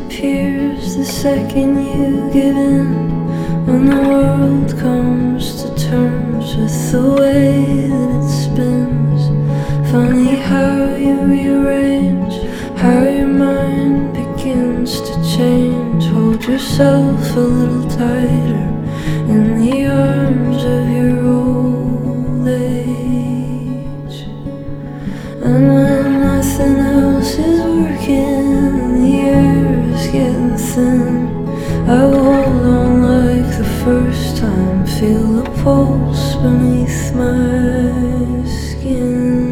disappears the second you give in. When the world comes to terms with the way that it spins. Funny how you rearrange, how your mind begins to change. Hold yourself a little tighter in the arms of your old age. And when nothing else is working and the air is getting thin, I will hold on like the first time, feel the pulse beneath my skin.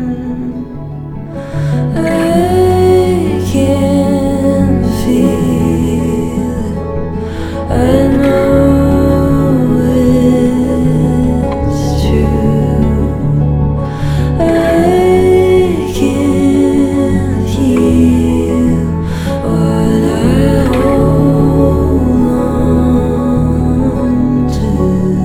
I can feel it, I know it's true. I can't heal what I hold on to.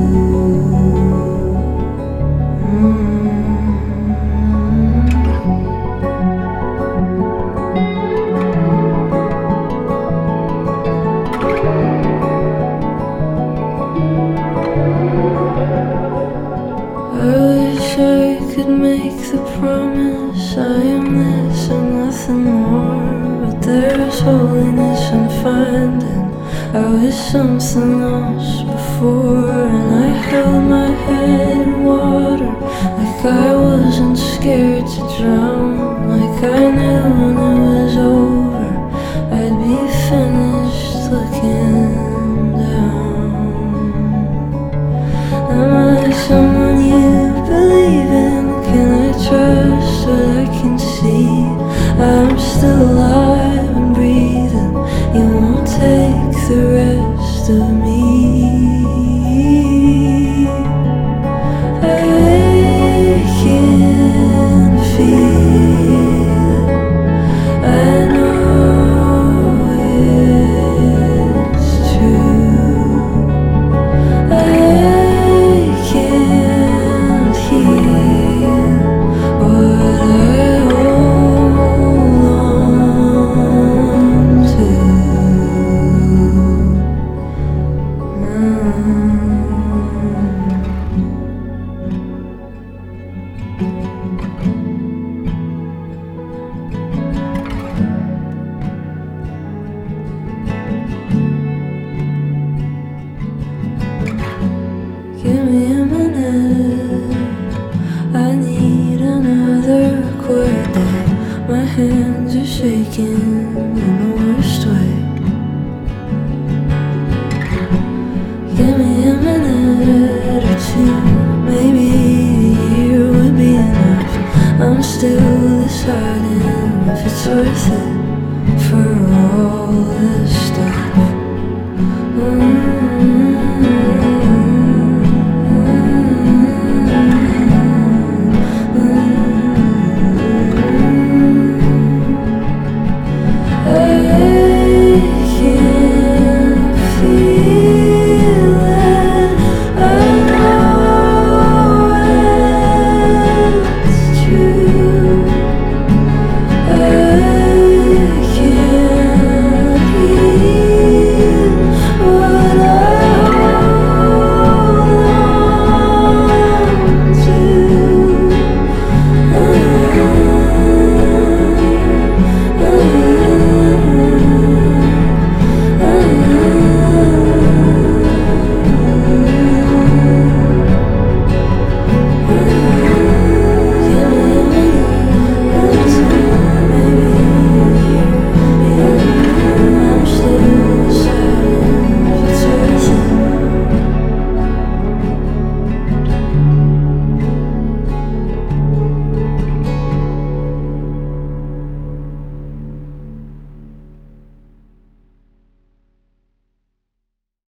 I wish I could make the promise I am this and nothing more. But there's holiness in finding I was something else before. And I held my head in water like I wasn't scared to drown. Like I knew when it was over I'd be finished looking down. Am I someone you believe in? Can I trust what I can see? I'm still alive and breathing. You won't take the rest of me. I can feel it, I know it's true. I can't heal what I hold on to. Give me a minute, I need another quiet day. My hands are shaking in the worst way. Give me a minute or two, maybe a year would be enough. I'm still deciding if it's worth it.